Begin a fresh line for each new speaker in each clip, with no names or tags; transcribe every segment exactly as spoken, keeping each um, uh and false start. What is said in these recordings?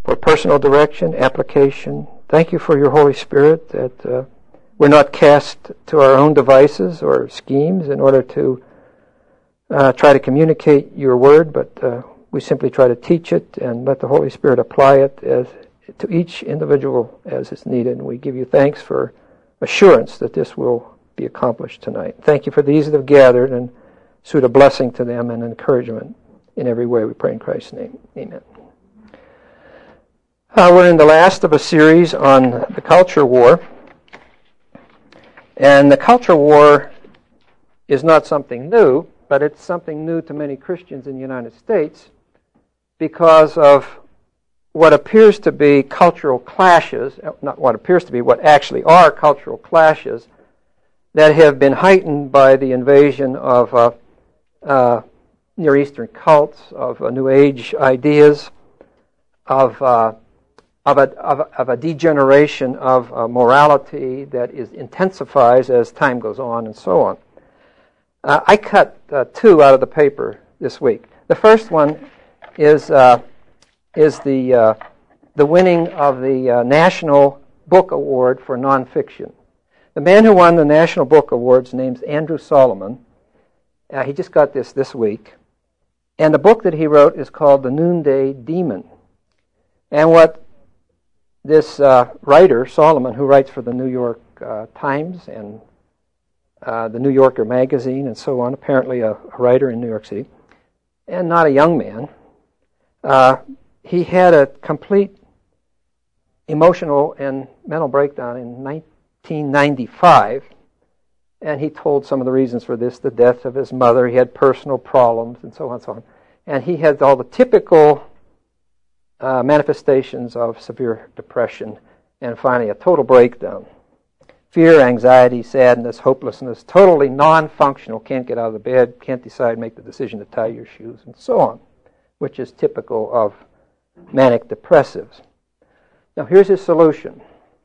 for personal direction, application. Thank you for your Holy Spirit that uh, we're not cast to our own devices or schemes in order to uh, try to communicate your word, but uh, we simply try to teach it and let the Holy Spirit apply it as to each individual as is needed. And we give you thanks for assurance that this will be accomplished tonight. Thank you for these that have gathered, and suit a blessing to them and encouragement in every way. We pray in Christ's name. Amen. Uh, we're in the last of a series on the culture war. And the culture war is not something new, but it's something new to many Christians in the United States because of what appears to be cultural clashes, not what appears to be, what actually are cultural clashes that have been heightened by the invasion of uh, uh, Near Eastern cults, of uh, New Age ideas, of uh, Of a, of, a, of a degeneration of uh, morality that is intensifies as time goes on and so on. Uh, I cut uh, two out of the paper this week. The first one is uh, is the uh, the winning of the uh, National Book Award for Nonfiction. The man who won the National Book Award's name's Andrew Solomon. Uh, he just got this this week. And the book that he wrote is called The Noonday Demon. And what this uh, writer, Solomon, who writes for the New York uh, Times and uh, the New Yorker magazine and so on, apparently a, a writer in New York City, and not a young man, uh, he had a complete emotional and mental breakdown in nineteen ninety-five, and he told some of the reasons for this, the death of his mother, he had personal problems, and so on and so on. And he had all the typical Uh, manifestations of severe depression, and finally a total breakdown. Fear, anxiety, sadness, hopelessness, totally non-functional, can't get out of the bed, can't decide, make the decision to tie your shoes, and so on, which is typical of manic depressives. Now here's his solution.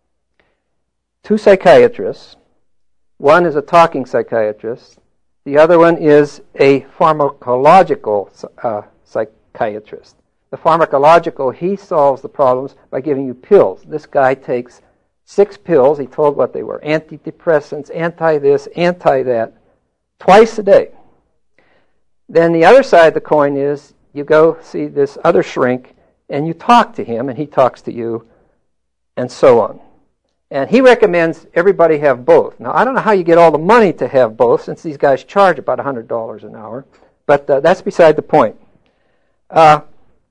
Two psychiatrists, one is a talking psychiatrist, the other one is a pharmacological uh, psychiatrist. The pharmacological, he solves the problems by giving you pills. This guy takes six pills. He told what they were. Antidepressants, anti-this, anti-that, twice a day. Then the other side of the coin is you go see this other shrink and you talk to him and he talks to you and so on. And he recommends everybody have both. Now, I don't know how you get all the money to have both since these guys charge about one hundred dollars an hour, but uh, that's beside the point. Uh,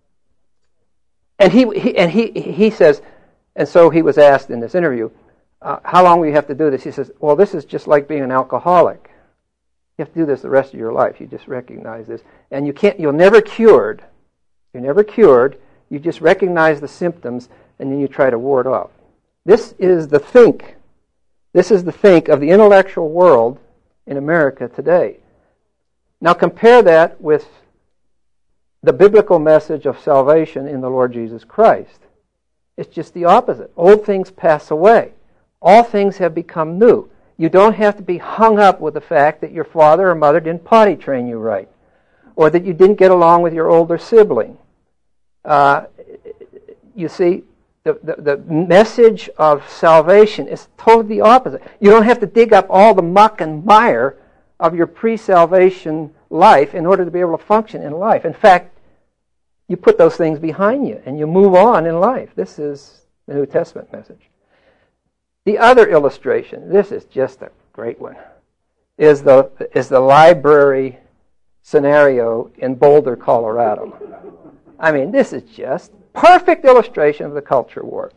And he, he and he he says, and so he was asked in this interview, uh, how long will you have to do this? He says, well, this is just like being an alcoholic. You have to do this the rest of your life. You just recognize this, and you can't. You're never cured. You're never cured. You just recognize the symptoms, and then you try to ward off. This is the think. This is the think of the intellectual world in America today. Now compare that with the biblical message of salvation in the Lord Jesus Christ. It's just the opposite. Old things pass away. All things have become new. You don't have to be hung up with the fact that your father or mother didn't potty train you right, or that you didn't get along with your older sibling. Uh, you see, the, the, the message of salvation is totally the opposite. You don't have to dig up all the muck and mire of your pre-salvation life in order to be able to function in life. In fact, you put those things behind you and you move on in life. This is the New Testament message. The other illustration, this is just a great one, is the is the library scenario in Boulder, Colorado. I mean, this is just perfect illustration of the culture war.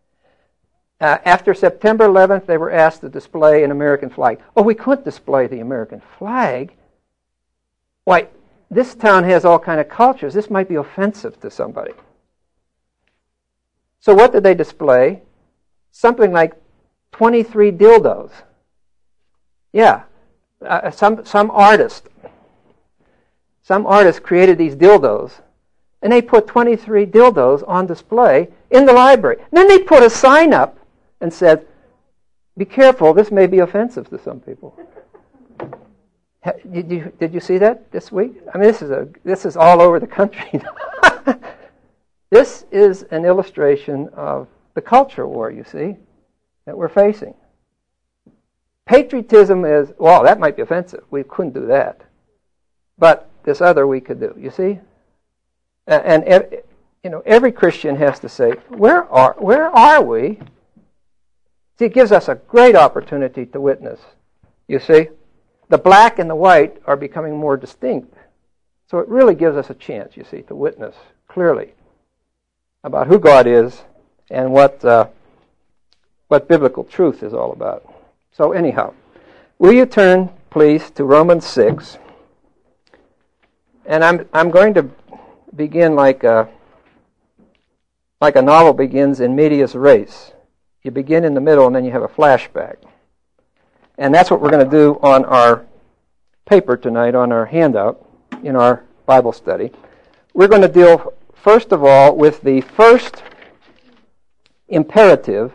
Uh, after September eleventh, they were asked to display an American flag. Oh, we couldn't display the American flag. Why, this town has all kind of cultures. This might be offensive to somebody. So what did they display? Something like twenty-three dildos. Yeah, uh, some some artist, some artist created these dildos, and they put twenty-three dildos on display in the library. And then they put a sign up and said, "Be careful, this may be offensive to some people." Did you, did you see that this week? I mean, this is a this is all over the country. This is an illustration of the culture war, you see, that we're facing. Patriotism is, well, that might be offensive. We couldn't do that. But this other we could do, you see? And, and you know, every Christian has to say, where are, where are we? See, it gives us a great opportunity to witness, you see? The black and the white are becoming more distinct. So it really gives us a chance, you see, to witness clearly about who God is and what uh, what biblical truth is all about. So anyhow, will you turn, please, to Romans six? And I'm I'm going to begin like a, like a novel begins in medias res. You begin in the middle and then you have a flashback. And that's what we're going to do on our paper tonight, on our handout, in our Bible study. We're going to deal, first of all, with the first imperative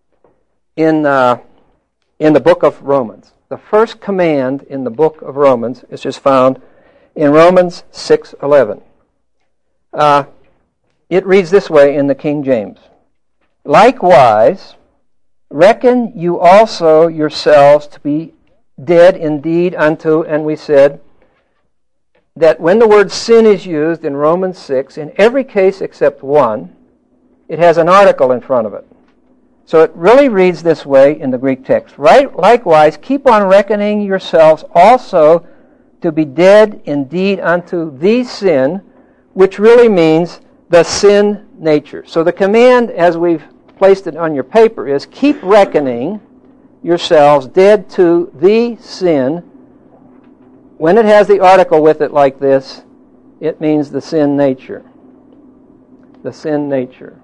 in uh, in the book of Romans. The first command in the book of Romans is just found in Romans six eleven. Uh, it reads this way in the King James. Likewise, reckon you also yourselves to be dead indeed unto, and we said that when the word sin is used in Romans six, in every case except one, it has an article in front of it. So it really reads this way in the Greek text. Right? Likewise, keep on reckoning yourselves also to be dead indeed unto the sin, which really means the sin nature. So the command, as we've placed it on your paper, is keep reckoning yourselves dead to the sin. When it has the article with it like this, it means the sin nature. The sin nature.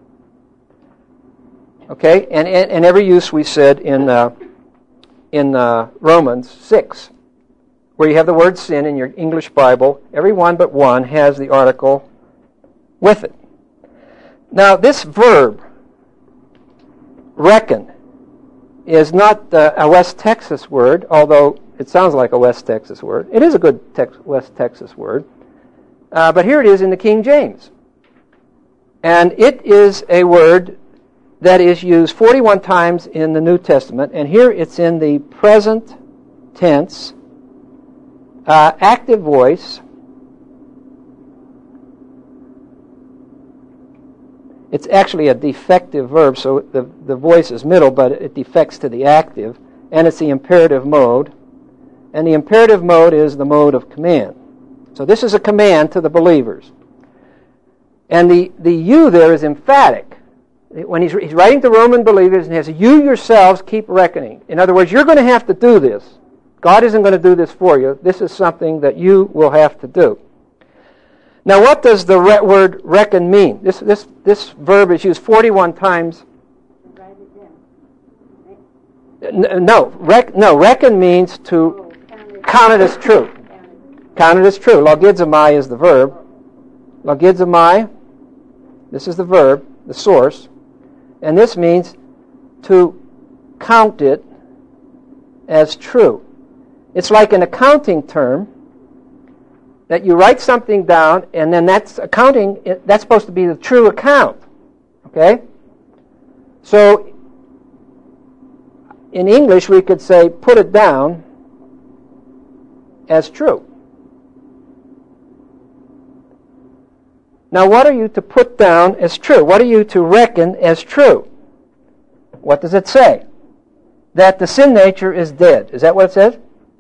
Okay? And and every use we said in uh, in uh, Romans six, where you have the word sin in your English Bible, every one but one has the article with it. Now, this verb, reckon, is not uh, a West Texas word, although it sounds like a West Texas word. It is a good tex- West Texas word. Uh, but here it is in the King James. And it is a word that is used forty-one times in the New Testament. And here it's in the present tense, uh, active voice. It's actually a defective verb, so the, the voice is middle, but it defects to the active, and it's the imperative mode. And the imperative mode is the mode of command. So this is a command to the believers. And the, the you there is emphatic. When he's, he's writing to Roman believers, and he says, you yourselves keep reckoning. In other words, you're going to have to do this. God isn't going to do this for you. This is something that you will have to do. Now, what does the re- word reckon mean? This this this verb is used forty-one times.
Write it down.
N- no, rec- no. Reckon means to
Oh, count it-
count it as true.
count it.
Count it as true. Logizomai is the verb. Logizomai, this is the verb, the source, and this means to count it as true. It's like an accounting term that you write something down, and then that's accounting, that's supposed to be the true account. Okay? So, in English, we could say, put it down as true. Now, what are you to put down as true? What are you to reckon as true? What does it say? That the sin nature is dead. Is that what it says?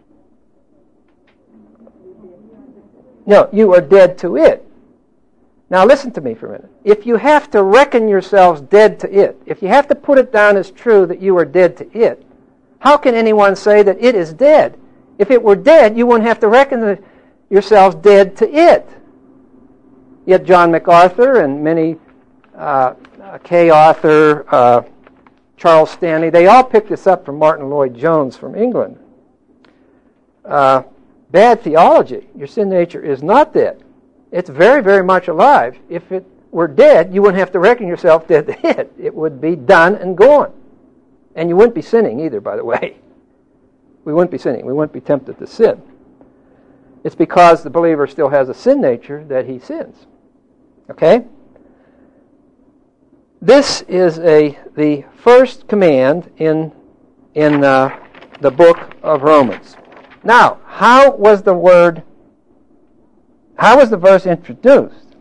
No, you are dead to it. Now listen to me for a minute. If you have to reckon yourselves dead to it, if you have to put it down as true that you are dead to it, how can anyone say that it is dead? If it were dead, you wouldn't have to reckon yourselves dead to it. Yet John MacArthur and many, uh, Kay Arthur, uh, Charles Stanley, they all picked this up from Martin Lloyd-Jones from England. Uh, Bad theology. Your sin nature is not dead. It's very, very much alive. If it were dead, you wouldn't have to reckon yourself dead to it. It would be done and gone. And you wouldn't be sinning either, by the way. We wouldn't be sinning. We wouldn't be tempted to sin. It's because the believer still has a sin nature that he sins. Okay? This is a the first command in in uh, the book of Romans. Now, how was the word, how was the verse introduced?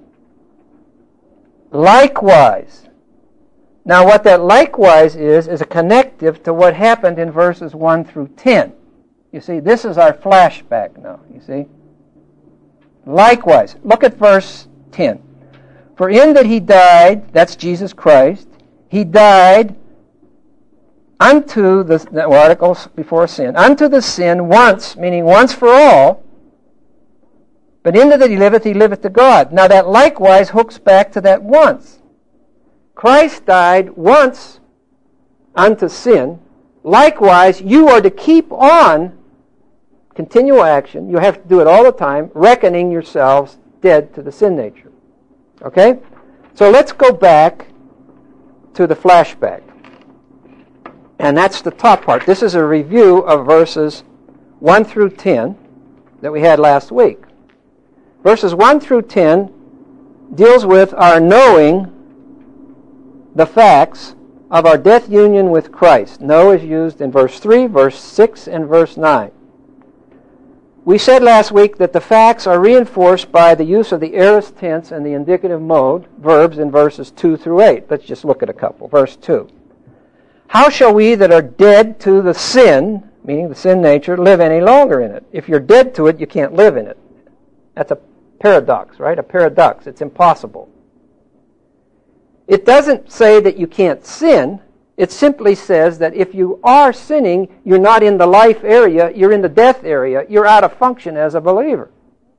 Likewise. Now, what that likewise is, is a connective to what happened in verses one through ten. You see, this is our flashback now, you see. Likewise, look at verse ten. For in that he died, that's Jesus Christ, he died unto the, the articles before sin, unto the sin once, meaning once for all, but in that he liveth, he liveth to God. Now that likewise hooks back to that once. Christ died once unto sin. Likewise, you are to keep on continual action. You have to do it all the time, reckoning yourselves dead to the sin nature. Okay? So let's go back to the flashback. And that's the top part. This is a review of verses one through ten that we had last week. Verses one through ten deals with our knowing the facts of our death union with Christ. Know is used in verse three, verse six, and verse nine. We said last week that the facts are reinforced by the use of the aorist tense and the indicative mode, verbs, in verses two through eight. Let's just look at a couple. Verse two. How shall we that are dead to the sin, meaning the sin nature, live any longer in it? If you're dead to it, you can't live in it. That's a paradox, right? A paradox. It's impossible. It doesn't say that you can't sin. It simply says that if you are sinning, you're not in the life area, you're in the death area. You're out of function as a believer.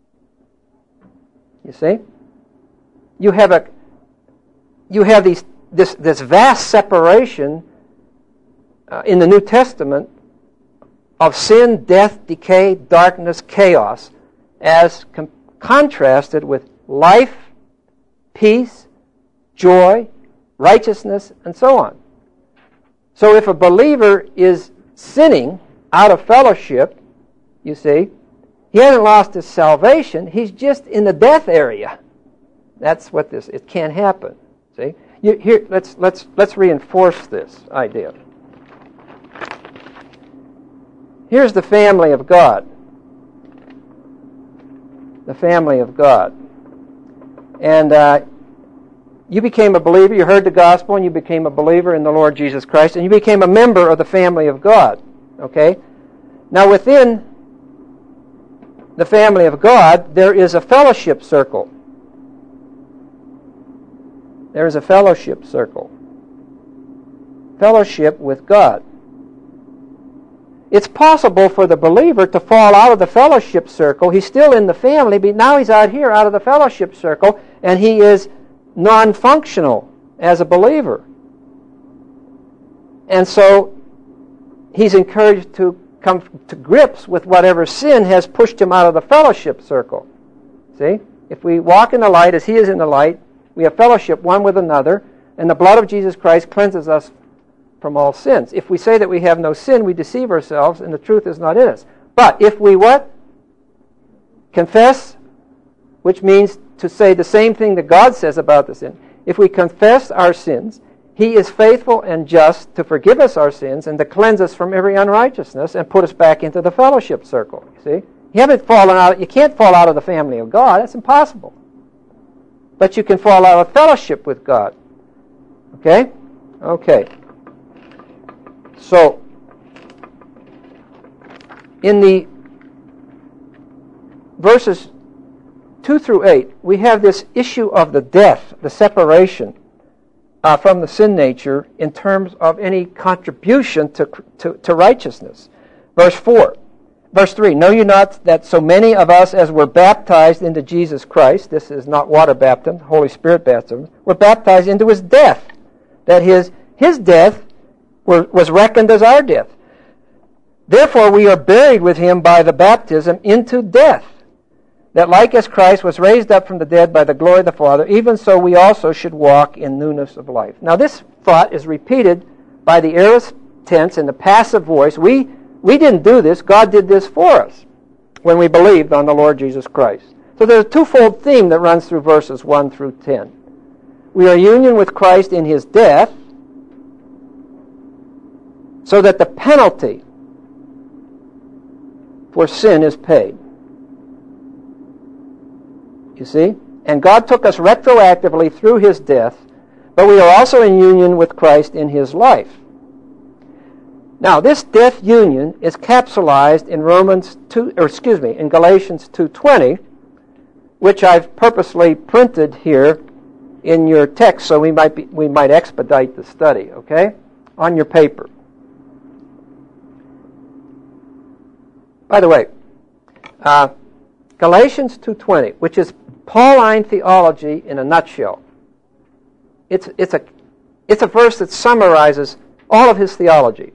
You see? You have a you have these this this vast separation uh, in the New Testament of sin, death, decay, darkness, chaos, as com- contrasted with life, peace, joy, righteousness, and so on. So if a believer is sinning out of fellowship, you see, he hasn't lost his salvation. He's just in the death area. That's what this. It can't happen. See, you, here. Let's let's let's reinforce this idea. Here's the family of God. The family of God, and. Uh, You became a believer, you heard the gospel, and you became a believer in the Lord Jesus Christ, and you became a member of the family of God. Okay? Now within the family of God, there is a fellowship circle. There is a fellowship circle. Fellowship with God. It's possible for the believer to fall out of the fellowship circle. He's still in the family, but now he's out here, out of the fellowship circle, and he is non-functional as a believer. And so he's encouraged to come to grips with whatever sin has pushed him out of the fellowship circle. See? If we walk in the light as he is in the light, we have fellowship one with another, and the blood of Jesus Christ cleanses us from all sins. If we say that we have no sin, we deceive ourselves, and the truth is not in us. But if we what? Confess, which means to say the same thing that God says about the sin. If we confess our sins, he is faithful and just to forgive us our sins and to cleanse us from every unrighteousness and put us back into the fellowship circle. You see? You haven't fallen out, you can't fall out of the family of God. That's impossible. But you can fall out of fellowship with God. Okay? Okay. So, in the verses two through eight, we have this issue of the death, the separation uh, from the sin nature in terms of any contribution to, to, to righteousness. Verse four, verse three, know you not that so many of us as were baptized into Jesus Christ, this is not water baptism, Holy Spirit baptism, were baptized into his death, that his, his death were, was reckoned as our death. Therefore we are buried with him by the baptism into death, that like as Christ was raised up from the dead by the glory of the Father, even so we also should walk in newness of life. Now this thought is repeated by the aorist tense in the passive voice. We, we didn't do this. God did this for us when we believed on the Lord Jesus Christ. So there's a twofold theme that runs through verses one through ten. We are in union with Christ in his death, so that the penalty for sin is paid. You see? And God took us retroactively through his death, but we are also in union with Christ in his life. Now, this death union is capsulized in Romans two, or excuse me, in Galatians two twenty, which I've purposely printed here in your text so we might be, we might expedite the study, okay? On your paper. By the way, uh, Galatians two twenty, which is Pauline theology in a nutshell. It's it's a it's a verse that summarizes all of his theology.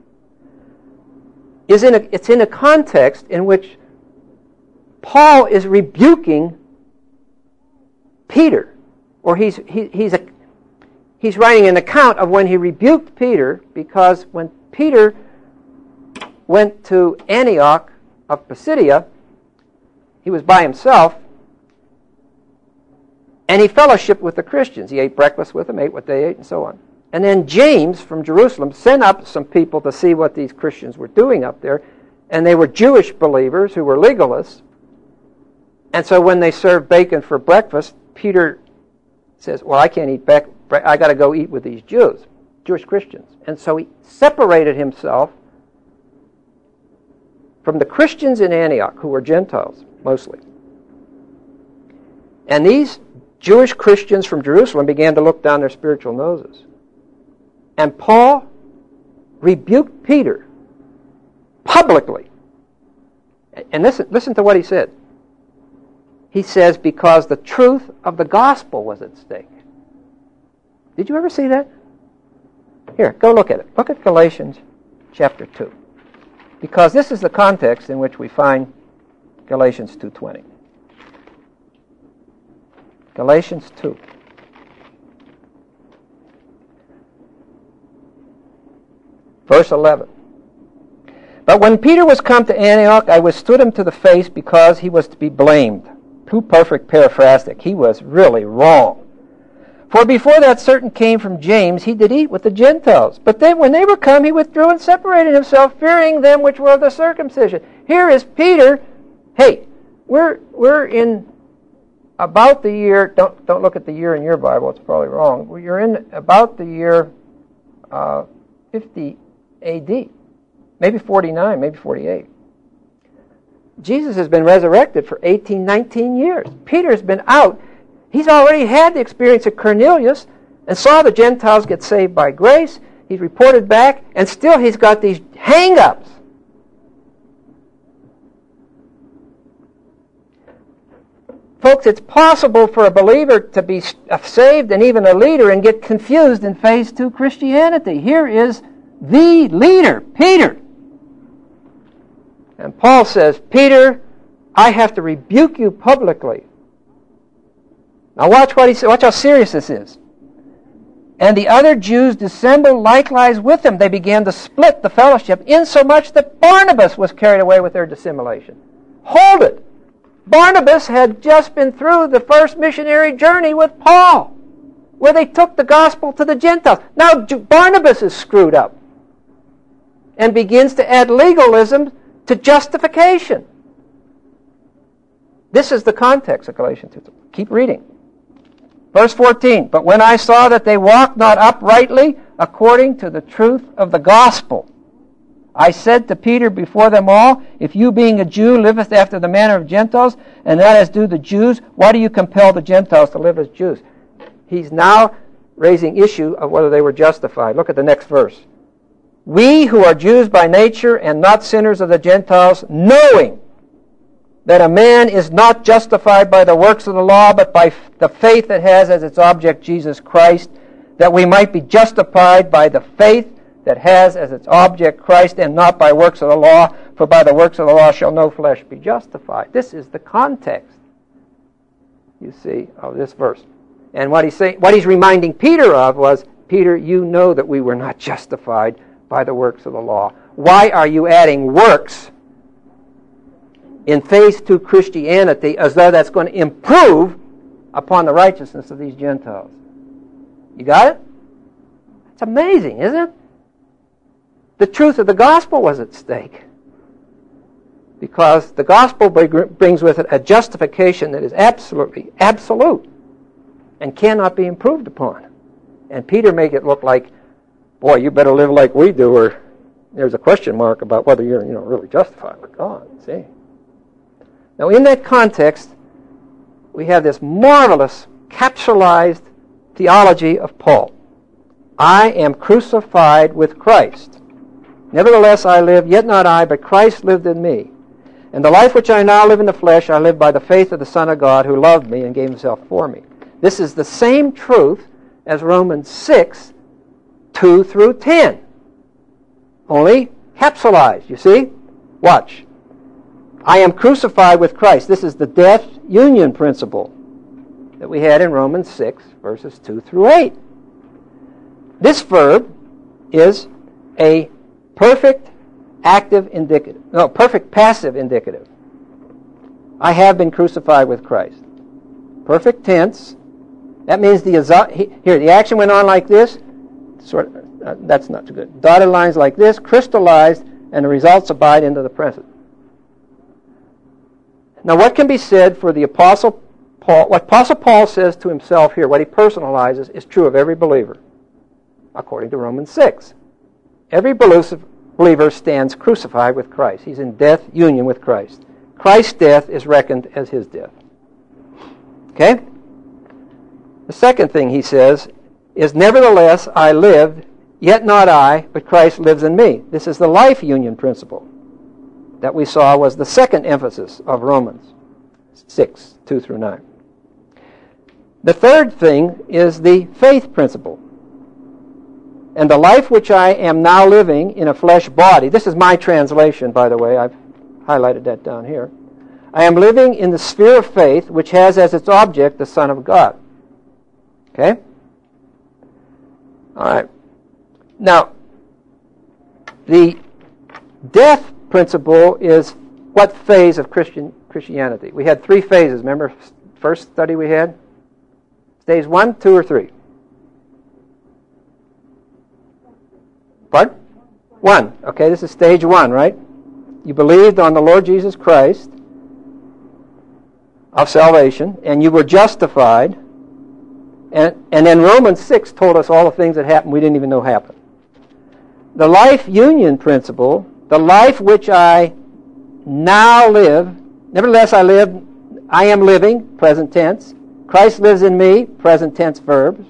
Is in a, it's in a context in which Paul is rebuking Peter, or he's he, he's a, he's writing an account of when he rebuked Peter, because when Peter went to Antioch of Pisidia, he was by himself, and he fellowshiped with the Christians. He ate breakfast with them, ate what they ate, and so on. And then James from Jerusalem sent up some people to see what these Christians were doing up there, and they were Jewish believers who were legalists. And so when they served bacon for breakfast, Peter says, well, I can't eat back. I got to go eat with these Jews, Jewish Christians. And so he separated himself from the Christians in Antioch, who were Gentiles, mostly. And these Jewish Christians from Jerusalem began to look down their spiritual noses. And Paul rebuked Peter publicly. And listen, listen to what he said. He says, because the truth of the gospel was at stake. Did you ever see that? Here, go look at it. Look at Galatians chapter two. Because this is the context in which we find Galatians two twenty. Galatians two. Verse eleven. But when Peter was come to Antioch, I withstood him to the face, because he was to be blamed. Too perfect paraphrastic. He was really wrong. For before that certain came from James, he did eat with the Gentiles. But then when they were come, he withdrew and separated himself, fearing them which were of the circumcision. Here is Peter. Hey, we're we're in about the year, don't don't look at the year in your Bible, it's probably wrong. You're in about the year uh, fifty A D, maybe forty-nine, maybe forty-eight. Jesus has been resurrected for eighteen, nineteen years. Peter's been out. He's already had the experience of Cornelius and saw the Gentiles get saved by grace. He's reported back, and still he's got these hang-ups. Folks, it's possible for a believer to be saved and even a leader and get confused in phase two Christianity. Here is the leader, Peter. And Paul says, Peter, I have to rebuke you publicly. Now watch what he says. Watch how serious this is. And the other Jews dissembled likewise with him. They began to split the fellowship, insomuch that Barnabas was carried away with their dissimulation. Hold it. Barnabas had just been through the first missionary journey with Paul, where they took the gospel to the Gentiles. Now Barnabas is screwed up and begins to add legalism to justification. This is the context of Galatians two. Keep reading. Verse fourteen, but when I saw that they walked not uprightly according to the truth of the gospel, I said to Peter before them all, if you being a Jew liveth after the manner of Gentiles, and not as do the Jews, why do you compel the Gentiles to live as Jews? He's now raising issue of whether they were justified. Look at the next verse. We who are Jews by nature and not sinners of the Gentiles, knowing that a man is not justified by the works of the law, but by the faith that has as its object Jesus Christ, that we might be justified by the faith that has as its object Christ, and not by works of the law, for by the works of the law shall no flesh be justified. This is the context, you see, of this verse. And what he's saying, what he's reminding Peter of was, Peter, you know that we were not justified by the works of the law. Why are you adding works in phase two Christianity as though that's going to improve upon the righteousness of these Gentiles? You got it? It's amazing, isn't it? The truth of the gospel was at stake. Because the gospel brings with it a justification that is absolutely absolute and cannot be improved upon. And Peter made it look like, boy, you better live like we do, or there's a question mark about whether you're, you know, really justified with God. See? Now, in that context, we have this marvelous capsulized theology of Paul. I am crucified with Christ. Nevertheless, I live, yet not I, but Christ lived in me. And the life which I now live in the flesh, I live by the faith of the Son of God who loved me and gave himself for me. This is the same truth as Romans six, two through ten. Only capsulized, you see? Watch. I am crucified with Christ. This is the death union principle that we had in Romans six, verses two through eight. This verb is a perfect active indicative. No, perfect passive indicative. I have been crucified with Christ. Perfect tense. That means the here the action went on like this. Sort of, uh, that's not too good. Dotted lines like this, crystallized, and the results abide into the present. Now, what can be said for the Apostle Paul? What Apostle Paul says to himself here, what he personalizes, is true of every believer, according to Romans six. Every believer stands crucified with Christ. He's in death union with Christ. Christ's death is reckoned as his death. Okay? The second thing he says is, nevertheless, I live, yet not I, but Christ lives in me. This is the life union principle that we saw was the second emphasis of Romans six, two through nine. The third thing is the faith principle. And the life which I am now living in a flesh body, this is my translation, by the way, I've highlighted that down here. I am living in the sphere of faith, which has as its object the Son of God. Okay? All right. Now, the death principle is what phase of Christian Christianity? We had three phases. Remember, first study we had? Stage one, two, or three? Pardon? One. Okay, this is stage one, right? You believed on the Lord Jesus Christ of salvation, and you were justified. And, and then Romans six told us all the things that happened we didn't even know happened. The life union principle, the life which I now live, nevertheless I live, I am living, present tense. Christ lives in me, present tense verbs.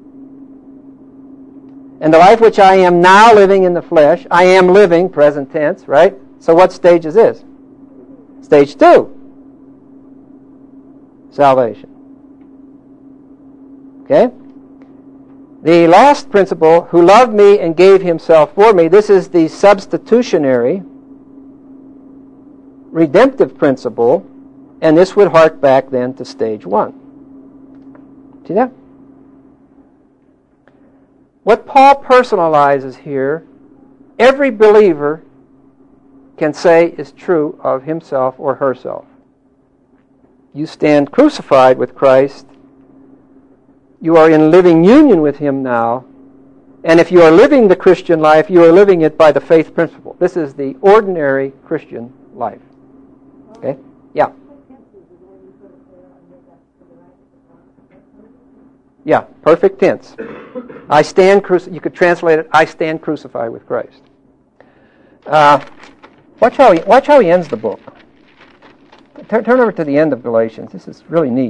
And the life which I am now living in the flesh, I am living, present tense, right? So what stage is this? Stage two. Salvation. Okay? The last principle, who loved me and gave himself for me, this is the substitutionary, redemptive principle, and this would hark back then to stage one. See that? What Paul personalizes here, every believer can say is true of himself or herself. You stand crucified with Christ. You are in living union with him now. And if you are living the Christian life, you are living it by the faith principle. This is the ordinary Christian life. Okay? Yeah. Yeah, perfect tense. I stand cruci- You could translate it, I stand crucified with Christ. Uh, watch how he, watch how he ends the book. Turn, turn over to the end of Galatians. This is really neat.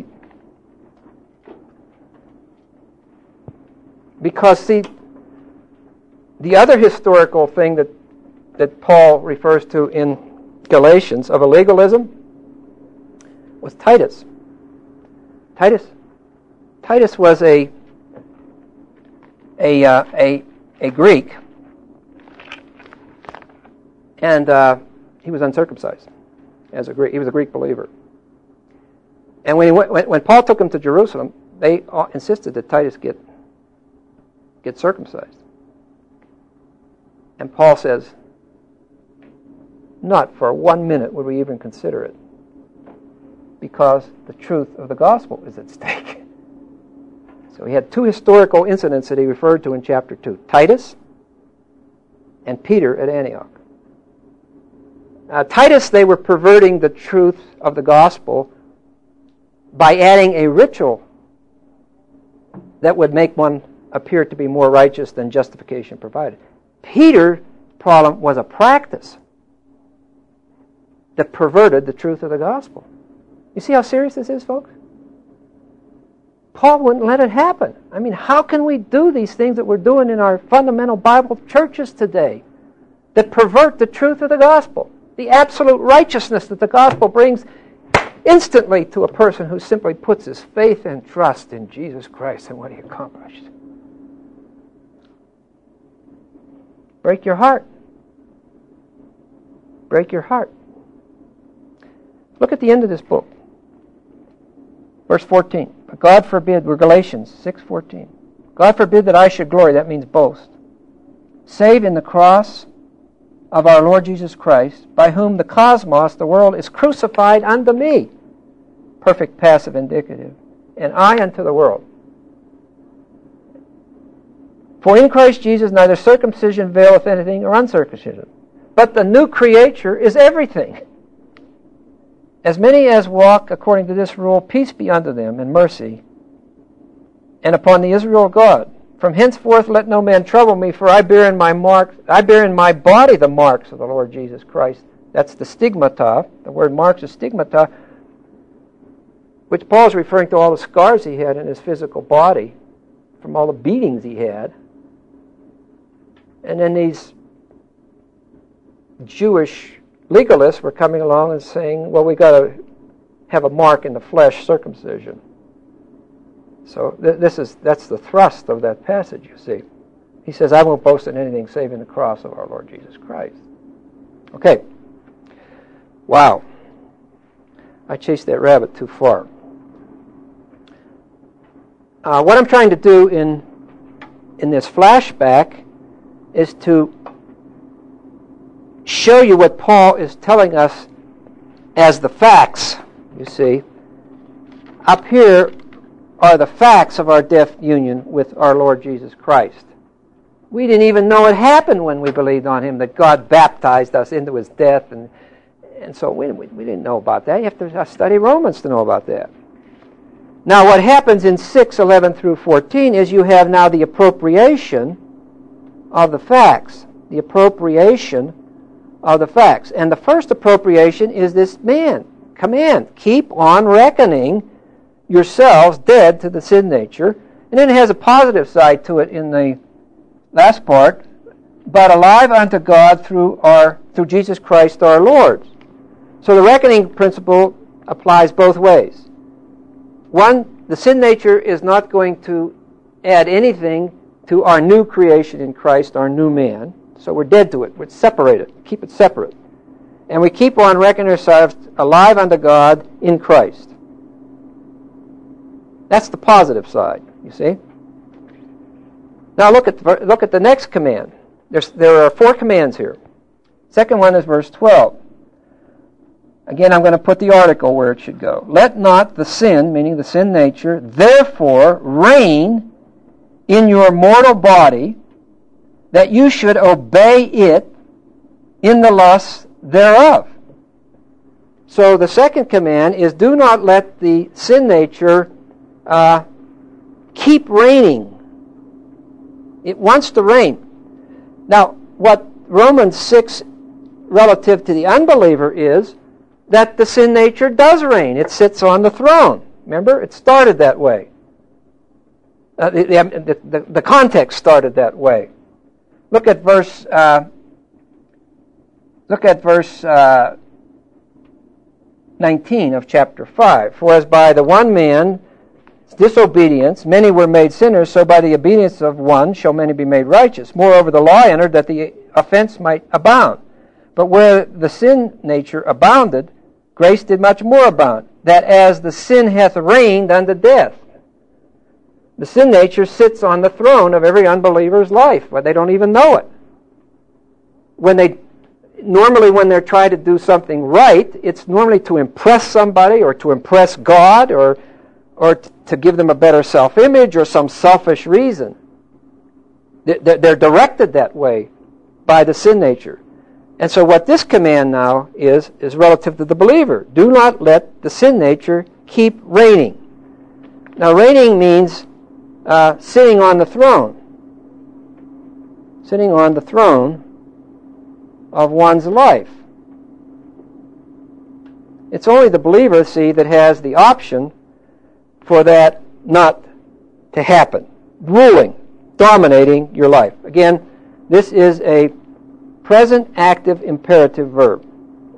Because, see, the other historical thing that, that Paul refers to in Galatians of a legalism was Titus. Titus. Titus was a a uh, a, a Greek, and uh, he was uncircumcised as a Greek. He was a Greek believer. And when he went, when, when Paul took him to Jerusalem, they all insisted that Titus get get circumcised. And Paul says, "Not for one minute would we even consider it, because the truth of the gospel is at stake." So he had two historical incidents that he referred to in chapter two. Titus and Peter at Antioch. Uh, Titus, they were perverting the truth of the gospel by adding a ritual that would make one appear to be more righteous than justification provided. Peter's problem was a practice that perverted the truth of the gospel. You see how serious this is, folks? Paul wouldn't let it happen. I mean, how can we do these things that we're doing in our fundamental Bible churches today that pervert the truth of the gospel? The absolute righteousness that the gospel brings instantly to a person who simply puts his faith and trust in Jesus Christ and what he accomplished. Break your heart. Break your heart. Look at the end of this book. Verse fourteen. But God forbid, we're Galatians six fourteen. God forbid that I should glory, that means boast, save in the cross of our Lord Jesus Christ, by whom the cosmos, the world, is crucified unto me. Perfect passive indicative. And I unto the world. For in Christ Jesus neither circumcision availeth anything or uncircumcision, but the new creature is everything. As many as walk according to this rule, peace be unto them, and mercy, and upon the Israel of God. From henceforth let no man trouble me, for I bear in my mark, I bear in my body the marks of the Lord Jesus Christ. That's the stigmata. The word marks is stigmata, which Paul's referring to all the scars he had in his physical body from all the beatings he had. And then these Jewish legalists were coming along and saying, well, we've got to have a mark in the flesh, circumcision. So th- this is that's the thrust of that passage, you see. He says, I won't boast in anything save in the cross of our Lord Jesus Christ. Okay. Wow. I chased that rabbit too far. Uh, what I'm trying to do in in this flashback is to show you what Paul is telling us as the facts, you see. Up here are the facts of our death union with our Lord Jesus Christ. We didn't even know it happened when we believed on Him, that God baptized us into His death, and and so we, we, we didn't know about that. You have to study Romans to know about that. Now what happens in six, eleven through fourteen is you have now the appropriation of the facts. The appropriation of the facts. And the first appropriation is this man, command. Keep on reckoning yourselves dead to the sin nature. And then it has a positive side to it in the last part. But alive unto God through our through Jesus Christ our Lord. So the reckoning principle applies both ways. One, the sin nature is not going to add anything to our new creation in Christ, our new man. So we're dead to it. We're separated. Keep it separate. And we keep on reckoning ourselves alive unto God in Christ. That's the positive side, you see. Now look at look at the next command. There's, there are four commands here. Second one is verse twelve. Again, I'm going to put the article where it should go. Let not the sin, meaning the sin nature, therefore reign in your mortal body, that you should obey it in the lusts thereof. So the second command is, do not let the sin nature uh, keep reigning. It wants to reign. Now, what Romans six relative to the unbeliever is that the sin nature does reign. It sits on the throne. Remember, it started that way. Uh, the, the, the, the context started that way. Look at verse. Uh, look at verse uh, nineteen of chapter five. For as by the one man's disobedience many were made sinners, so by the obedience of one shall many be made righteous. Moreover, the law entered that the offense might abound. But where the sin nature abounded, grace did much more abound, that as the sin hath reigned unto death. The sin nature sits on the throne of every unbeliever's life, but they don't even know it. When they normally when they're trying to do something right, it's normally to impress somebody or to impress God or or t- to give them a better self-image or some selfish reason. They're, they're directed that way by the sin nature. And so what this command now is, is relative to the believer. Do not let the sin nature keep reigning. Now, reigning means uh, sitting on the throne. Sitting on the throne of one's life. It's only the believer, see, that has the option for that not to happen. Ruling, dominating your life. Again, this is a present active imperative verb.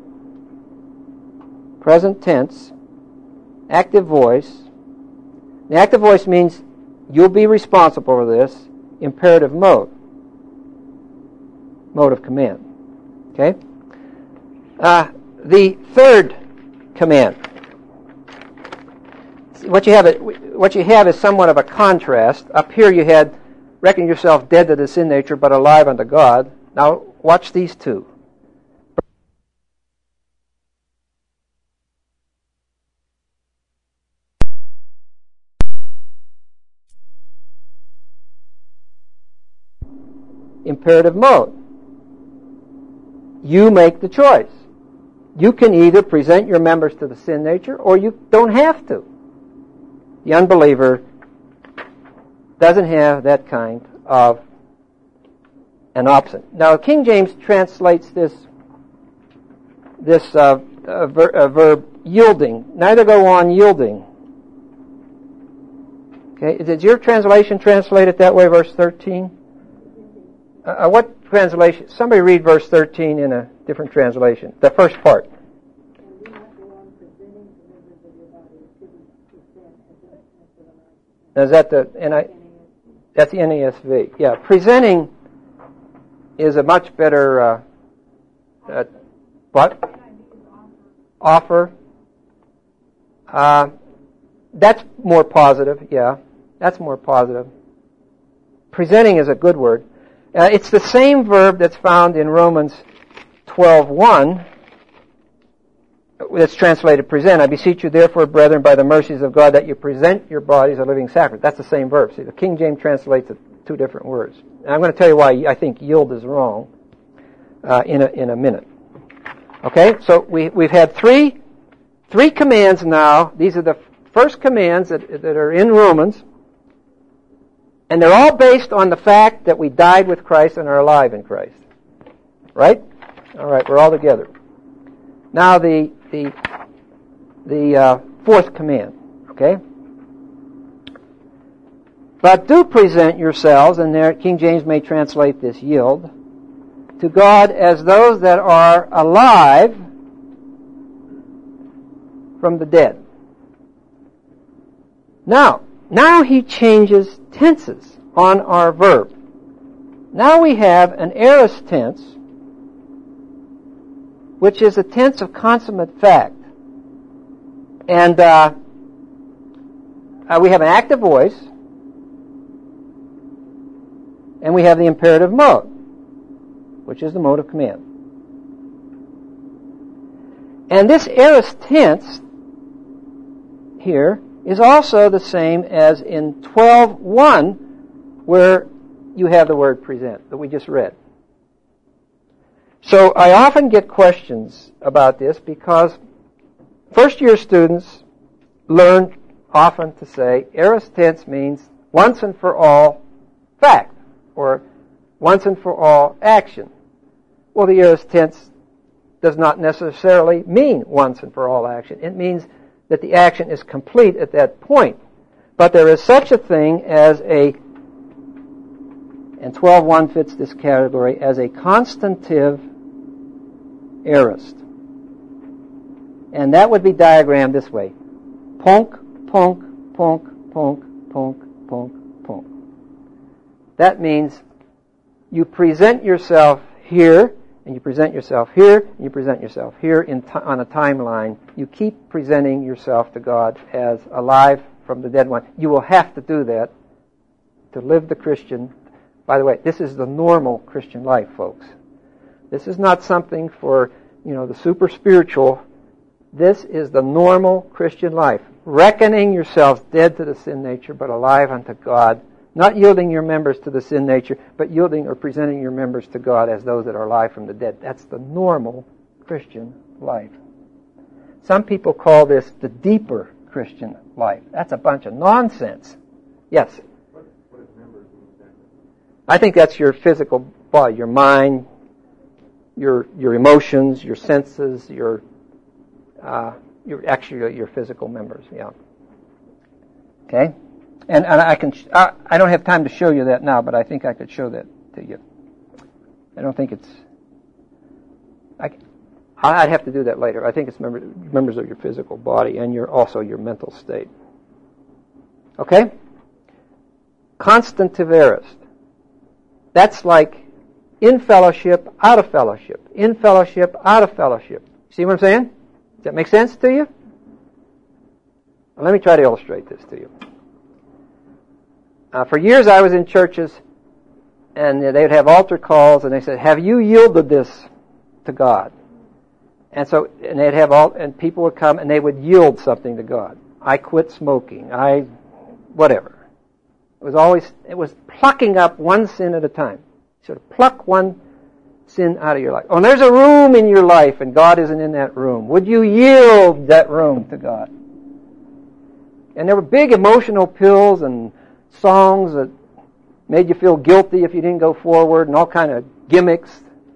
Present tense, active voice. The active voice means you'll be responsible for this. Imperative mode. Mode of command. Okay? Uh, the third command. What you have, what you have is somewhat of a contrast. Up here you had, reckon yourself dead to the sin nature, but alive unto God. Now, watch these two. Imperative mode. You make the choice. You can either present your members to the sin nature or you don't have to. The unbeliever doesn't have that kind of an option. Now, King James translates this this uh, uh, ver- uh, verb yielding. Neither go on yielding. Okay, did your translation translate it that way, verse thirteen? Uh, what translation? Somebody read verse thirteen in a different translation. The first part. Now, is that the N I? That's the N A S V. Yeah, presenting is a much better uh, uh, what? Offer. Uh, that's more positive. Yeah, that's more positive. Presenting is a good word. Uh, it's the same verb that's found in Romans twelve one. That's translated present. I beseech you therefore, brethren, by the mercies of God, that you present your bodies a living sacrifice. That's the same verb. See, the King James translates it two different words. And I'm going to tell you why I think yield is wrong uh, in a in a minute. Okay, so we we've had three three commands now. These are the first commands that that are in Romans, and they're all based on the fact that we died with Christ and are alive in Christ. Right? All right, we're all together. Now the the the uh, fourth command, okay? But do present yourselves, and there King James may translate this yield, to God as those that are alive from the dead. Now, now he changes tenses on our verb. Now we have an aorist tense, which is a tense of consummate fact. And uh, uh, we have an active voice, and we have the imperative mode, which is the mode of command. And this aorist tense here is also the same as in twelve one, where you have the word present that we just read. So I often get questions about this because first-year students learn often to say aorist tense means once and for all fact or once and for all action. Well, the aorist tense does not necessarily mean once and for all action. It means that the action is complete at that point. But there is such a thing as a, and twelve one fits this category, as a constantive aorist. And that would be diagrammed this way. Ponk, ponk, ponk, ponk, ponk, ponk, ponk. That means you present yourself here, and you present yourself here, and you present yourself here in t- on a timeline. You keep presenting yourself to God as alive from the dead one. You will have to do that to live the Christian. By the way, this is the normal Christian life, folks. This is not something for, you know, the super spiritual This is the normal Christian life. Reckoning yourselves dead to the sin nature, but alive unto God. Not yielding your members to the sin nature, but yielding or presenting your members to God as those that are alive from the dead. That's the normal Christian life. Some people call this the deeper Christian life. That's a bunch of nonsense. Yes?
What, what is members mean exactly?
I think that's your physical body, your mind, your your emotions, your senses, your uh, your actually your physical members. Yeah. Okay, and and I can I, I don't have time to show you that now, but I think I could show that to you. I don't think it's. I I'd have to do that later. I think it's members members of your physical body and your also your mental state. Okay. Constant Tiverist. That's like in fellowship, out of fellowship. In fellowship, out of fellowship. See what I'm saying? Does that make sense to you? Well, let me try to illustrate this to you. Uh, for years I was in churches, and they would have altar calls, and they said, have you yielded this to God? And so, and they'd have all, and people would come, and they would yield something to God. I quit smoking. I, whatever. It was always, it was plucking up one sin at a time. Sort of pluck one sin out of your life. Oh, and there's a room in your life, and God isn't in that room. Would you yield that room to God? And there were big emotional pills and songs that made you feel guilty if you didn't go forward, and all kind of gimmicks,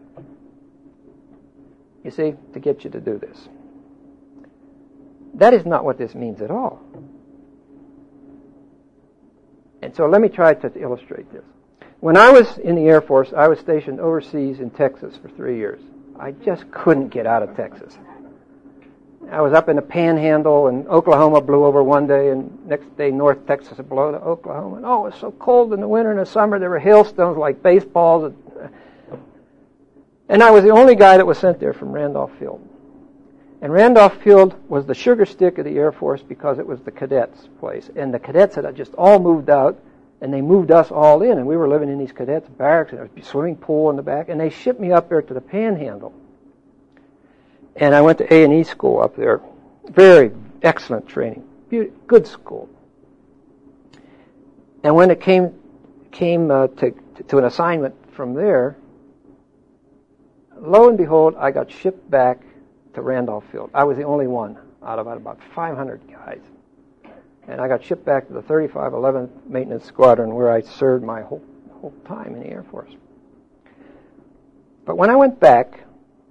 you see, to get you to do this. That is not what this means at all. And so let me try to illustrate this. When I was in the Air Force, I was stationed overseas in Texas for three years. I just couldn't get out of Texas. I was up in the Panhandle, and Oklahoma blew over one day, and next day North Texas would blow to Oklahoma. And oh, it was so cold in the winter and the summer. There were hailstones like baseballs. And I was the only guy that was sent there from Randolph Field. And Randolph Field was the sugar stick of the Air Force because it was the cadets' place. And the cadets had just all moved out, and they moved us all in. And we were living in these cadets' barracks, and there was a swimming pool in the back. And they shipped me up there to the Panhandle. And I went to A and E school up there. Very excellent training. Good school. And when it came came uh, to, to an assignment from there, lo and behold, I got shipped back to Randolph Field. I was the only one out of about five hundred guys. And I got shipped back to the thirty-five eleventh Maintenance Squadron, where I served my whole, whole time in the Air Force. But when I went back,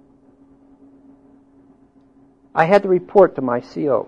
I had to report to my C O.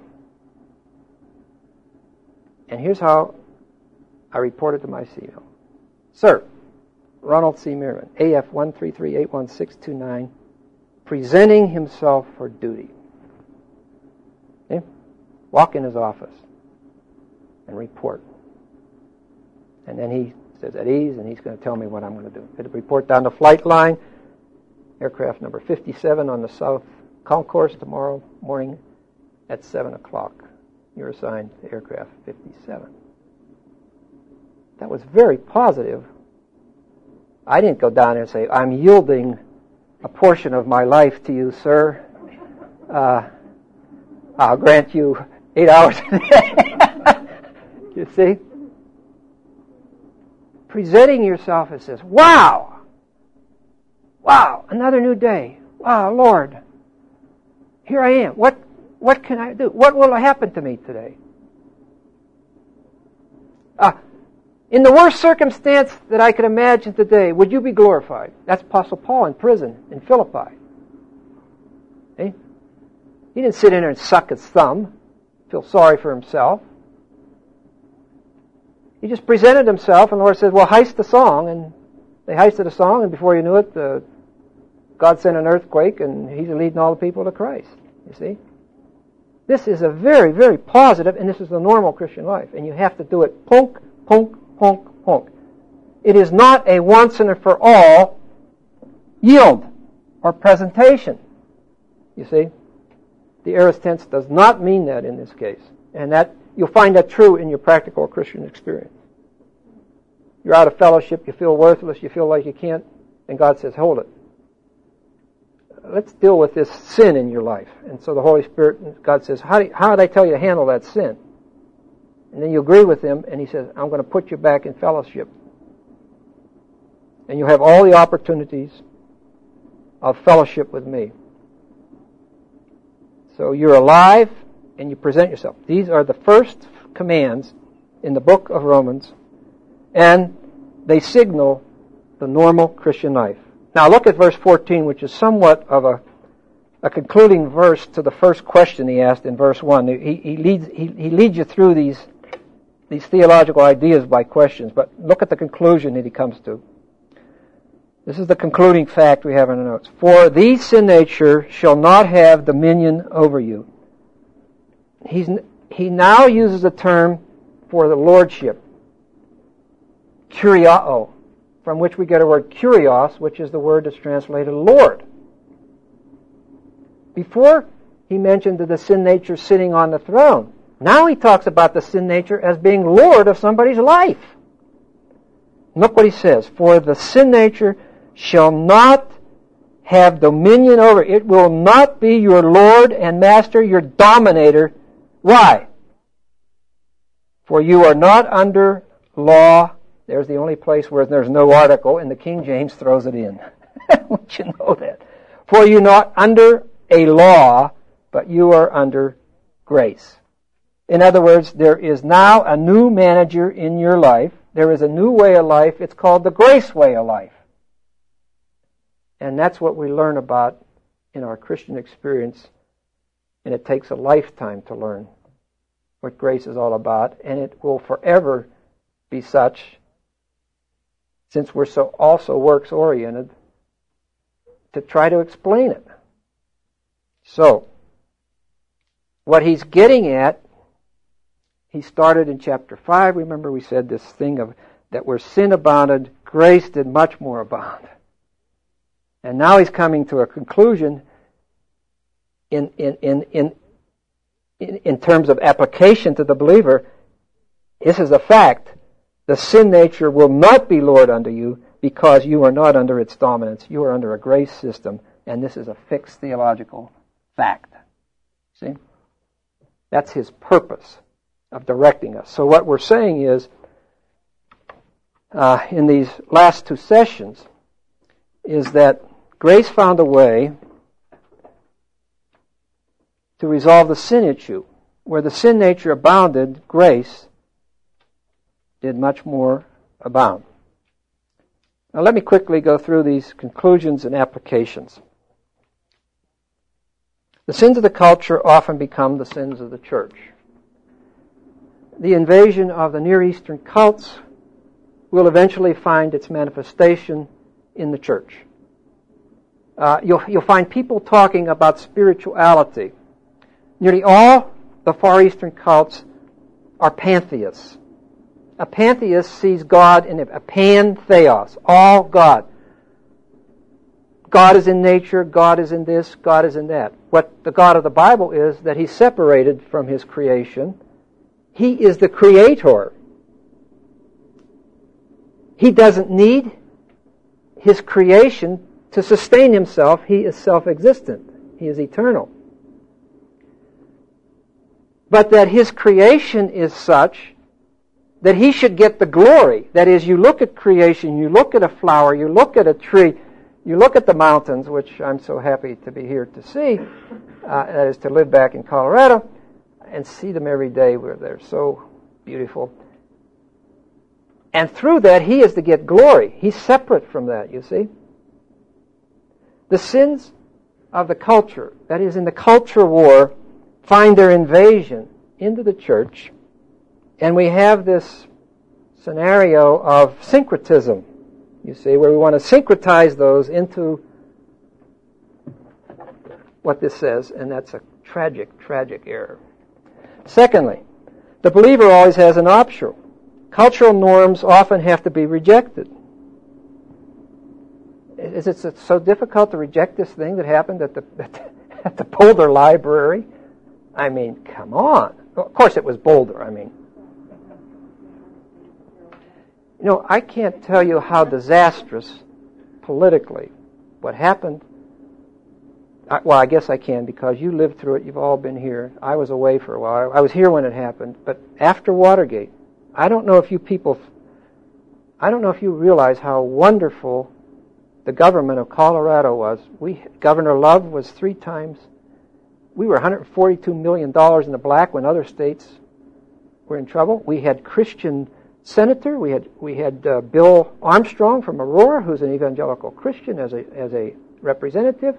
And here's how I reported to my C O. Sir, Ronald C. Meerman, A F one three three eight one six two nine, presenting himself for duty. Okay? Walk in his office and report. And then he says at ease, and he's going to tell me what I'm going to do. He'll report down the flight line, aircraft number fifty-seven on the South Concourse tomorrow morning at seven o'clock. You're assigned to aircraft fifty-seven. That was very positive. I didn't go down there and say, I'm yielding a portion of my life to you, sir. Uh, I'll grant you eight hours a day. You see? Presenting yourself as this, wow! Wow, another new day. Wow, Lord. Here I am. What what can I do? What will happen to me today? Uh, in the worst circumstance that I could imagine today, would you be glorified? That's Apostle Paul in prison in Philippi. Eh? He didn't sit in there and suck his thumb, feel sorry for himself. He just presented himself, and the Lord said, well, heist the song. And they heisted a song, and before you knew it, the God sent an earthquake, and he's leading all the people to Christ. You see? This is a very, very positive, and this is the normal Christian life. And you have to do it punk, punk, punk, punk. It is not a once and for all yield or presentation. You see? The aorist tense does not mean that in this case. And that you'll find that true in your practical Christian experience. You're out of fellowship, you feel worthless, you feel like you can't, and God says, hold it. let's deal with this sin in your life. And so the Holy Spirit, God says, how, do you, how did I tell you to handle that sin? And then you agree with him, and he says, I'm going to put you back in fellowship. And you have all the opportunities of fellowship with me. So you're alive, and you present yourself. These are the first commands in the book of Romans, and they signal the normal Christian life. Now look at verse fourteen, which is somewhat of a, a concluding verse to the first question he asked in verse one. He, he, leads, he, he leads you through these, these theological ideas by questions, but look at the conclusion that he comes to. This is the concluding fact we have in the notes. For the sin nature shall not have dominion over you. He's, he now uses the term for the lordship, kuriao, from which we get a word kurios, which is the word that's translated Lord. Before, he mentioned the sin nature sitting on the throne. Now he talks about the sin nature as being Lord of somebody's life. Look what he says. For the sin nature shall not have dominion over. It will not be your Lord and Master, your dominator. Why? For you are not under law. There's the only place where there's no article, and the King James throws it in. Don't you know that? For you're not under a law, but you are under grace. In other words, there is now a new manager in your life. There is a new way of life. It's called the grace way of life. And that's what we learn about in our Christian experience. And it takes a lifetime to learn what grace is all about. And it will forever be such, since we're so also works-oriented, to try to explain it. So, what he's getting at, he started in chapter five. Remember we said this thing of that where sin abounded, grace did much more abound. And now he's coming to a conclusion in, in, in, in, in, in terms of application to the believer. This is a fact. The sin nature will not be Lord unto you because you are not under its dominance. You are under a grace system, and this is a fixed theological fact. See? That's his purpose of directing us. So what we're saying is, uh, in these last two sessions, is that grace found a way to resolve the sin issue. Where the sin nature abounded, grace did much more abound. Now let me quickly go through these conclusions and applications. The sins of the culture often become the sins of the church. The invasion of the Near Eastern cults will eventually find its manifestation in the church. Uh, you'll, you'll find people talking about spirituality. Nearly all the Far Eastern cults are pantheists. A pantheist sees God in a pantheos, all God. God is in nature, God is in this, God is in that. What the God of the Bible is that He's separated from His creation. He is the creator. He doesn't need His creation to sustain Himself. He is self-existent. He is eternal. But that His creation is such that He should get the glory. That is, you look at creation, you look at a flower, you look at a tree, you look at the mountains, which I'm so happy to be here to see, uh, that is to live back in Colorado, and see them every day where they're so beautiful. And through that, He is to get glory. He's separate from that, you see. The sins of the culture, that is, in the culture war, find their invasion into the church. And we have this scenario of syncretism, you see, where we want to syncretize those into what this says, and that's a tragic, tragic error. Secondly, the believer always has an option. Cultural norms often have to be rejected. Is it so difficult to reject this thing that happened at the, at the Boulder Library? I mean, come on. Of course it was Boulder, I mean. You know, I can't tell you how disastrous politically what happened I, well, I guess I can because you lived through it. You've all been here. I was away for a while. I was here when it happened. But after Watergate, I don't know if you people, I don't know if you realize how wonderful the government of Colorado was. We, Governor Love was three times. We were one hundred forty-two million dollars in the black when other states were in trouble. We had Christian senator. We had we had uh, Bill Armstrong from Aurora, who's an evangelical Christian, as a as a representative.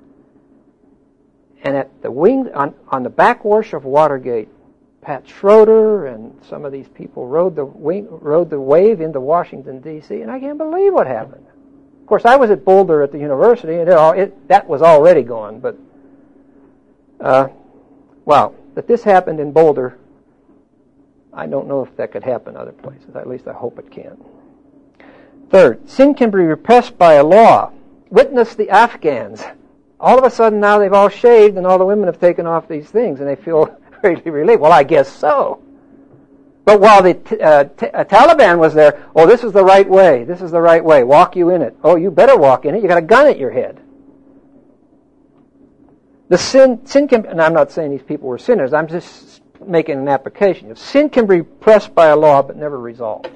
And at the wing on on the backwash of Watergate, Pat Schroeder and some of these people rode the wing rode the wave into Washington D C And I can't believe what happened. Of course, I was at Boulder at the university, and it, all, it that was already gone. But uh, wow, that this happened in Boulder. I don't know if that could happen other places. At least I hope it can. Third, sin can be repressed by a law. Witness the Afghans. All of a sudden now they've all shaved and all the women have taken off these things and they feel greatly relieved. Well, I guess so. But while the uh, t- uh, Taliban was there, oh, this is the right way. This is the right way. Walk you in it. Oh, you better walk in it. You got a gun at your head. The sin, sin can, and I'm not saying these people were sinners. I'm just making an application. If sin can be repressed by a law but never resolved.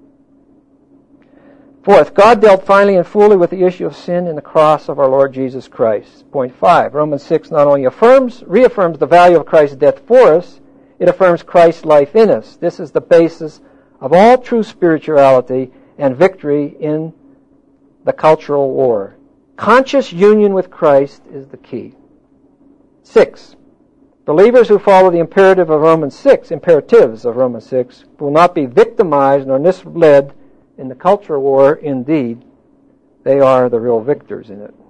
Fourth, God dealt finally and fully with the issue of sin in the cross of our Lord Jesus Christ. Point five, Romans six not only affirms, reaffirms the value of Christ's death for us, it affirms Christ's life in us. This is the basis of all true spirituality and victory in the cultural war. Conscious union with Christ is the key. Six, believers who follow the imperative of Romans six, imperatives of Romans six, will not be victimized nor misled in the cultural war. Indeed, they are the real victors in it.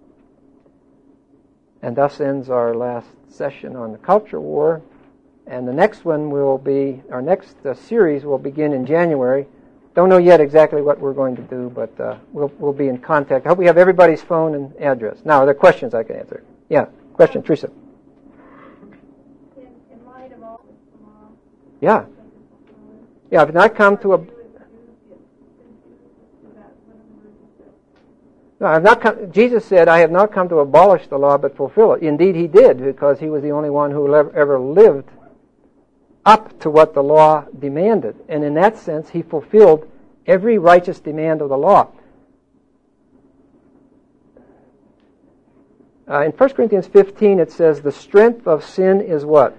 And thus ends our last session on the culture war. And the next one will be, our next uh, series will begin in January. Don't know yet exactly what we're going to do, but uh, we'll we'll be in contact. I hope we have everybody's phone and address. Now, are there questions I can answer? Yeah, question, Teresa.
In, in light of all this tomorrow,
Yeah. Yeah, I've not come to a... No, I've not come, Jesus said, I have not come to abolish the law, but fulfill it. Indeed, he did, because he was the only one who ever lived up to what the law demanded. And in that sense, he fulfilled every righteous demand of the law. Uh, in First Corinthians fifteen, it says, the strength of sin is what?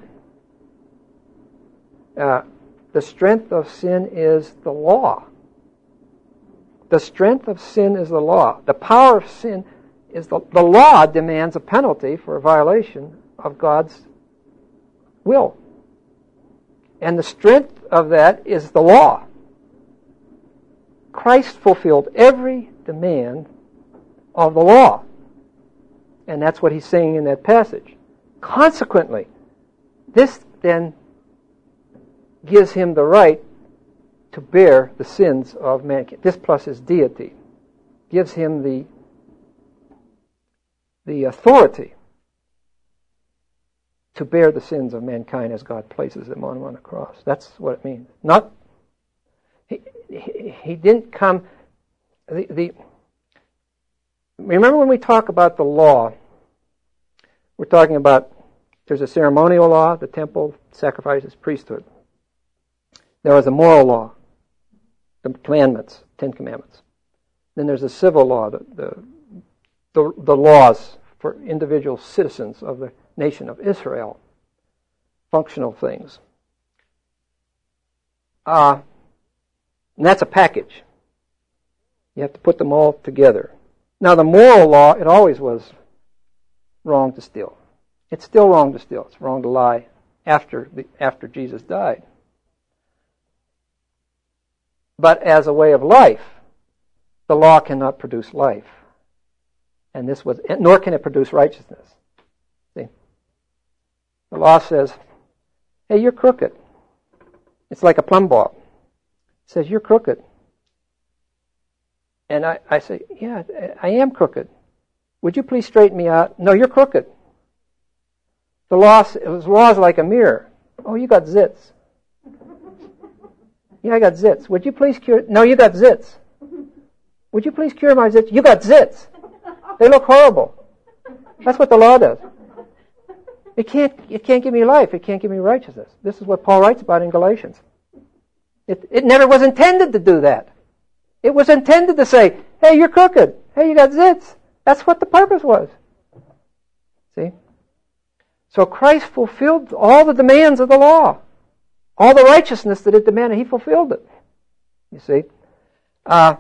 Uh, the strength of sin is the law. The strength of sin is the law. The power of sin is the, the law demands a penalty for a violation of God's will. And the strength of that is the law. Christ fulfilled every demand of the law. And that's what he's saying in that passage. Consequently, this then gives him the right to bear the sins of mankind. This plus his deity gives him the, the authority to bear the sins of mankind as God places them on one cross. That's what it means. Not he, he, he didn't come. The, the remember when we talk about the law, we're talking about there's a ceremonial law, the temple, sacrifices, priesthood. There was a moral law, the commandments, Ten Commandments. Then there's a civil law, the the, the, the laws for individual citizens of the nation of Israel, functional things. Uh, and that's a package. You have to put them all together. Now, the moral law, it always was wrong to steal. It's still wrong to steal. It's wrong to lie after the, after Jesus died. But as a way of life, the law cannot produce life. And this was, nor can it produce righteousness. See? The law says, hey, you're crooked. It's like a plumb bob. It says, you're crooked. And I, I say, yeah, I am crooked. Would you please straighten me out? No, you're crooked. The law, the law is like a mirror. Oh, you got zits. Yeah, I got zits. Would you please cure? No, you got zits. Would you please cure my zits? You got zits. They look horrible. That's what the law does. It can't, it can't give me life. It can't give me righteousness. This is what Paul writes about in Galatians. It, it never was intended to do that. It was intended to say, hey, you're crooked. Hey, you got zits. That's what the purpose was. See? So Christ fulfilled all the demands of the law. All the righteousness that it demanded, He fulfilled it. You see? Uh,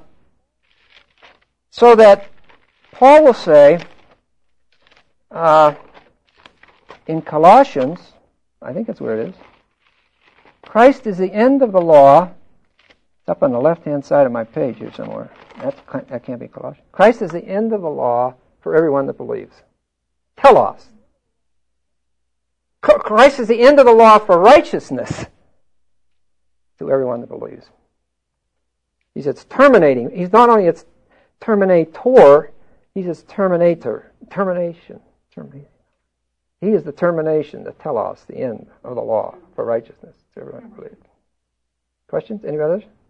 so that Paul will say, uh, in Colossians, I think that's where it is, Christ is the end of the law. It's up on the left-hand side of my page here somewhere. That's, that can't be Colossians. Christ is the end of the law for everyone that believes. Telos. Christ is the end of the law for righteousness to everyone that believes. He says it's terminating. He's not only its terminator, he's its terminator. Termination. Termination. He is the termination, the telos, the end of the law for righteousness to everyone who believes. Questions? Any others?